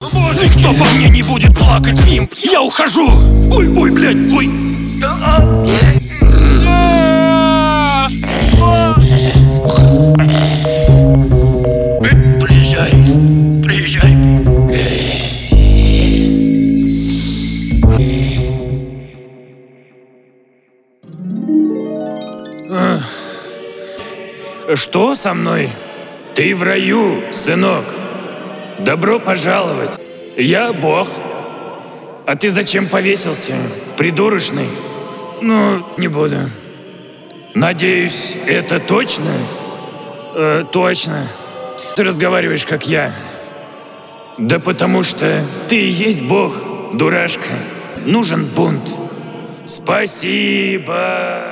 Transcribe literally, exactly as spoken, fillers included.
Боже, никто по мне не будет плакать, Вимп. Я ухожу. Ой, ой, блядь, ой. Приезжай, приезжай. Что со мной? Ты в раю, сынок. Добро пожаловать. Я Бог. А ты зачем повесился, придурочный? Ну, не буду. Надеюсь, это точно? Э, точно. Ты разговариваешь, как я. Да потому что ты и есть Бог, дурашка. Нужен бунт. Спасибо.